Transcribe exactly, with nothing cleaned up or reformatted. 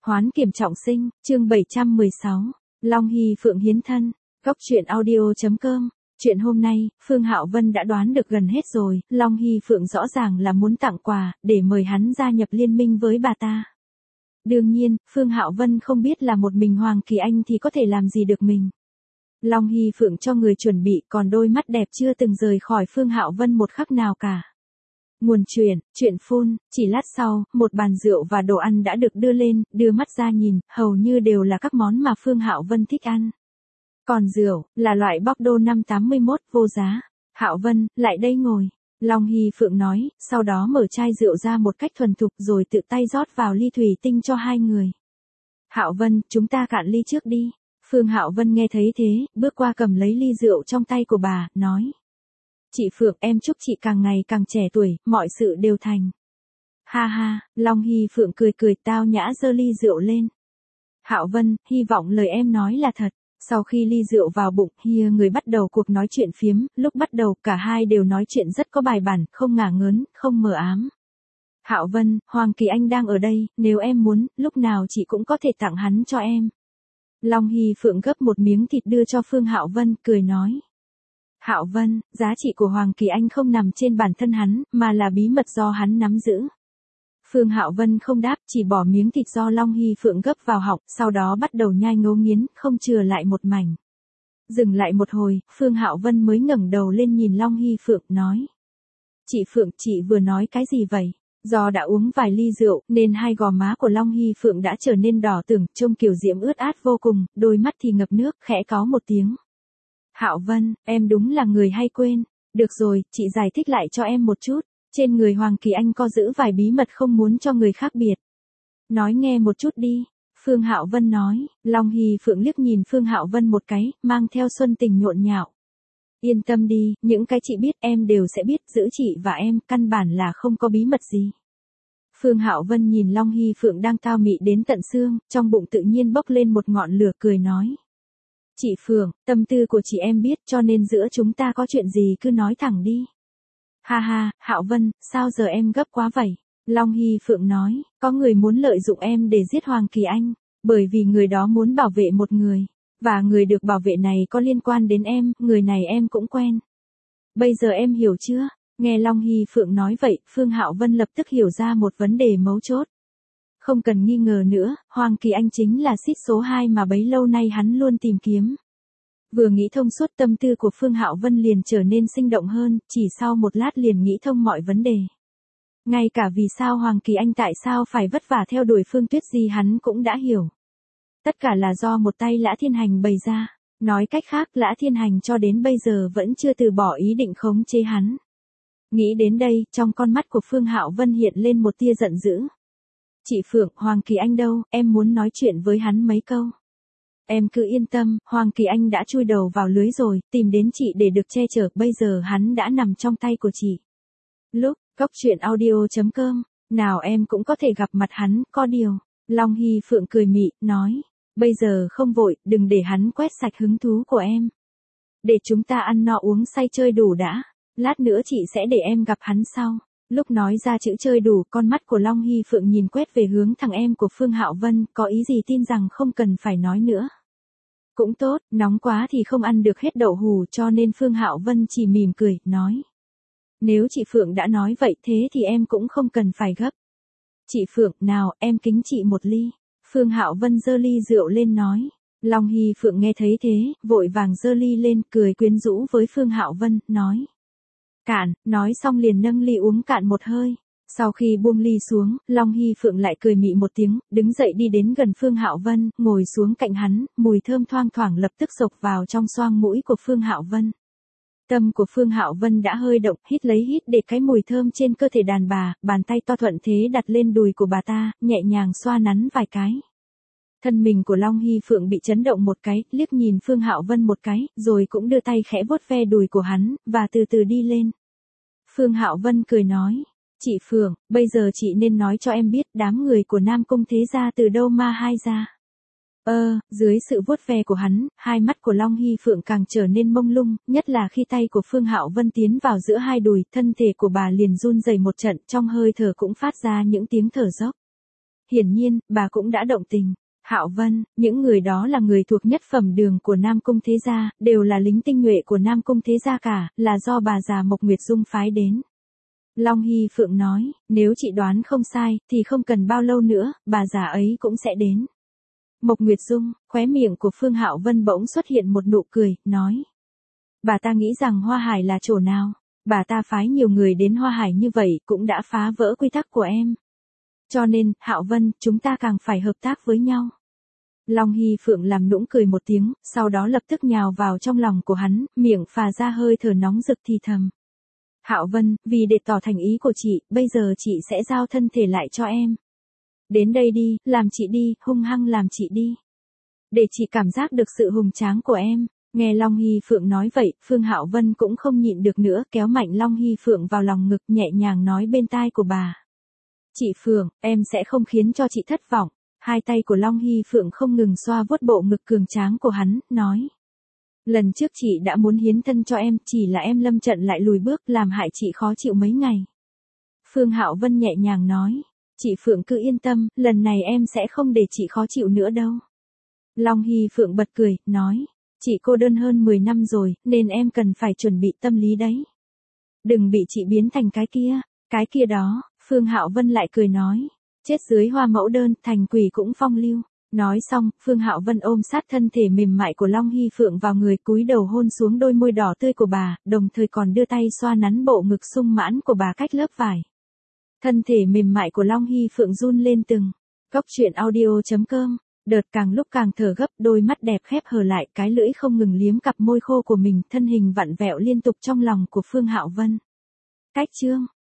Hoán kiểm trọng sinh, chương bảy trăm mười sáu, Long Hy Phượng hiến thân, góc truyện audio chấm com. Chuyện hôm nay, Phương Hạo Vân đã đoán được gần hết rồi, Long Hy Phượng rõ ràng là muốn tặng quà, để mời hắn gia nhập liên minh với bà ta. Đương nhiên, Phương Hạo Vân không biết là một mình Hoàng Kỳ Anh thì có thể làm gì được mình. Long Hy Phượng cho người chuẩn bị, còn đôi mắt đẹp chưa từng rời khỏi Phương Hạo Vân một khắc nào cả. Nguồn truyện, truyện phun, chỉ lát sau, một bàn rượu và đồ ăn đã được đưa lên, đưa mắt ra nhìn, hầu như đều là các món mà Phương Hạo Vân thích ăn. Còn rượu, là loại Bordeaux năm tám mươi mốt, vô giá. Hạo Vân, lại đây ngồi. Long Hy Phượng nói, sau đó mở chai rượu ra một cách thuần thục rồi tự tay rót vào ly thủy tinh cho hai người. Hạo Vân, chúng ta cạn ly trước đi. Phương Hạo Vân nghe thấy thế, bước qua cầm lấy ly rượu trong tay của bà, nói. Chị Phượng, em chúc chị càng ngày càng trẻ tuổi, mọi sự đều thành. Ha ha, Long Hy Phượng cười cười tao nhã giơ ly rượu lên. Hạo Vân, hy vọng lời em nói là thật. Sau khi ly rượu vào bụng, hia người bắt đầu cuộc nói chuyện phiếm, lúc bắt đầu cả hai đều nói chuyện rất có bài bản, không ngả ngớn, không mờ ám. Hạo Vân, Hoàng Kỳ Anh đang ở đây, nếu em muốn, lúc nào chị cũng có thể tặng hắn cho em. Long Hy Phượng gấp một miếng thịt đưa cho Phương Hạo Vân, cười nói. Hạo Vân, giá trị của Hoàng Kỳ Anh không nằm trên bản thân hắn, mà là bí mật do hắn nắm giữ. Phương Hạo Vân không đáp, chỉ bỏ miếng thịt do Long Hy Phượng gấp vào họng, sau đó bắt đầu nhai ngấu nghiến, không chừa lại một mảnh. Dừng lại một hồi, Phương Hạo Vân mới ngẩng đầu lên nhìn Long Hy Phượng, nói. Chị Phượng, chị vừa nói cái gì vậy? Do đã uống vài ly rượu, nên hai gò má của Long Hy Phượng đã trở nên đỏ tưởng, trông kiểu diễm ướt át vô cùng, đôi mắt thì ngập nước, khẽ có một tiếng. Hạo Vân, em đúng là người hay quên. Được rồi, chị giải thích lại cho em một chút. Trên người Hoàng Kỳ Anh có giữ vài bí mật không muốn cho người khác biết. Nói nghe một chút đi. Phương Hạo Vân nói. Long Hy Phượng liếc nhìn Phương Hạo Vân một cái, mang theo xuân tình nhộn nhạo. Yên tâm đi, những cái chị biết em đều sẽ biết, giữ chị và em, căn bản là không có bí mật gì. Phương Hạo Vân nhìn Long Hy Phượng đang tao mị đến tận xương, trong bụng tự nhiên bốc lên một ngọn lửa, cười nói. Chị Phượng, tâm tư của chị em biết, cho nên giữa chúng ta có chuyện gì cứ nói thẳng đi. Ha ha, Hạo Vân, sao giờ em gấp quá vậy? Long Hy Phượng nói, có người muốn lợi dụng em để giết Hoàng Kỳ Anh, bởi vì người đó muốn bảo vệ một người, và người được bảo vệ này có liên quan đến em, người này em cũng quen. Bây giờ em hiểu chưa? Nghe Long Hy Phượng nói vậy, Phương Hạo Vân lập tức hiểu ra một vấn đề mấu chốt. Không cần nghi ngờ nữa, Hoàng Kỳ Anh chính là xít số hai mà bấy lâu nay hắn luôn tìm kiếm. Vừa nghĩ thông suốt, tâm tư của Phương Hạo Vân liền trở nên sinh động hơn, chỉ sau một lát liền nghĩ thông mọi vấn đề. Ngay cả vì sao Hoàng Kỳ Anh tại sao phải vất vả theo đuổi Phương Tuyết Di hắn cũng đã hiểu. Tất cả là do một tay Lã Thiên Hành bày ra. Nói cách khác, Lã Thiên Hành cho đến bây giờ vẫn chưa từ bỏ ý định khống chế hắn. Nghĩ đến đây, trong con mắt của Phương Hạo Vân hiện lên một tia giận dữ. Chị Phượng, Hoàng Kỳ Anh đâu, em muốn nói chuyện với hắn mấy câu. Em cứ yên tâm, Hoàng Kỳ Anh đã chui đầu vào lưới rồi, tìm đến chị để được che chở, bây giờ hắn đã nằm trong tay của chị. Lúc, góc truyện audio chấm com, nào em cũng có thể gặp mặt hắn, có điều. Long Hy Phượng cười mị, nói, bây giờ không vội, đừng để hắn quét sạch hứng thú của em. Để chúng ta ăn no uống say chơi đủ đã, lát nữa chị sẽ để em gặp hắn sau. Lúc nói ra chữ chơi đủ, con mắt của Long Hy Phượng nhìn quét về hướng thằng em của Phương Hạo Vân, có ý gì tin rằng không cần phải nói nữa. Cũng tốt, nóng quá thì không ăn được hết đậu hù, cho nên Phương Hạo Vân chỉ mỉm cười, nói. Nếu chị Phượng đã nói vậy thế thì em cũng không cần phải gấp. Chị Phượng, nào, em kính chị một ly. Phương Hạo Vân giơ ly rượu lên nói. Long Hy Phượng nghe thấy thế, vội vàng giơ ly lên, cười quyến rũ với Phương Hạo Vân, nói. Cạn, nói xong liền nâng ly uống cạn một hơi. Sau khi buông ly xuống, Long Hy Phượng lại cười mị một tiếng, đứng dậy đi đến gần Phương Hạo Vân, ngồi xuống cạnh hắn, mùi thơm thoang thoảng lập tức xộc vào trong xoang mũi của Phương Hạo Vân. Tâm của Phương Hạo Vân đã hơi động, hít lấy hít để cái mùi thơm trên cơ thể đàn bà, bàn tay to thuận thế đặt lên đùi của bà ta, nhẹ nhàng xoa nắn vài cái. Thân mình của Long Hy Phượng bị chấn động một cái, liếc nhìn Phương Hạo Vân một cái, rồi cũng đưa tay khẽ vuốt ve đùi của hắn, và từ từ đi lên. Phương Hạo Vân cười nói, chị Phượng, bây giờ chị nên nói cho em biết đám người của Nam Cung thế gia từ đâu ma hai ra. Ơ, dưới sự vuốt ve của hắn, hai mắt của Long Hy Phượng càng trở nên mông lung, nhất là khi tay của Phương Hạo Vân tiến vào giữa hai đùi, thân thể của bà liền run rẩy một trận, trong hơi thở cũng phát ra những tiếng thở dốc. hiển nhiên, bà cũng đã động tình. Hạo Vân, những người đó là người thuộc nhất phẩm đường của Nam Cung Thế Gia, đều là lính tinh nhuệ của Nam Cung Thế Gia cả, là do bà già Mộc Nguyệt Dung phái đến. Long Hy Phượng nói, nếu chị đoán không sai, thì không cần bao lâu nữa, bà già ấy cũng sẽ đến. Mộc Nguyệt Dung, khóe miệng của Phương Hạo Vân bỗng xuất hiện một nụ cười, nói. Bà ta nghĩ rằng Hoa Hải là chỗ nào? Bà ta phái nhiều người đến Hoa Hải như vậy cũng đã phá vỡ quy tắc của em. Cho nên, Hạo Vân, chúng ta càng phải hợp tác với nhau. Long Hy Phượng làm nũng cười một tiếng, sau đó lập tức nhào vào trong lòng của hắn, miệng phà ra hơi thở nóng rực thì thầm. Hạo Vân, vì để tỏ thành ý của chị, bây giờ chị sẽ giao thân thể lại cho em. Đến đây đi, làm chị đi, hung hăng làm chị đi. Để chị cảm giác được sự hùng tráng của em. Nghe Long Hy Phượng nói vậy, Phương Hạo Vân cũng không nhịn được nữa, kéo mạnh Long Hy Phượng vào lòng ngực, nhẹ nhàng nói bên tai của bà. Chị Phượng, em sẽ không khiến cho chị thất vọng. Hai tay của Long Hy Phượng không ngừng xoa vuốt bộ ngực cường tráng của hắn, nói. Lần trước chị đã muốn hiến thân cho em, chỉ là em lâm trận lại lùi bước, làm hại chị khó chịu mấy ngày. Phương Hạo Vân nhẹ nhàng nói. Chị Phượng cứ yên tâm, lần này em sẽ không để chị khó chịu nữa đâu. Long Hy Phượng bật cười, nói. Chị cô đơn hơn mười năm rồi, nên em cần phải chuẩn bị tâm lý đấy. Đừng bị chị biến thành cái kia, cái kia đó, Phương Hạo Vân lại cười nói. Chết dưới hoa mẫu đơn, thành quỷ cũng phong lưu. Nói xong, Phương Hạo Vân ôm sát thân thể mềm mại của Long Hy Phượng vào người, cúi đầu hôn xuống đôi môi đỏ tươi của bà, đồng thời còn đưa tay xoa nắn bộ ngực sung mãn của bà cách lớp vải. Thân thể mềm mại của Long Hy Phượng run lên từng. Góc truyện audio chấm com. Đợt càng lúc càng thở gấp, đôi mắt đẹp khép hờ lại, cái lưỡi không ngừng liếm cặp môi khô của mình, thân hình vặn vẹo liên tục trong lòng của Phương Hạo Vân. Cách chương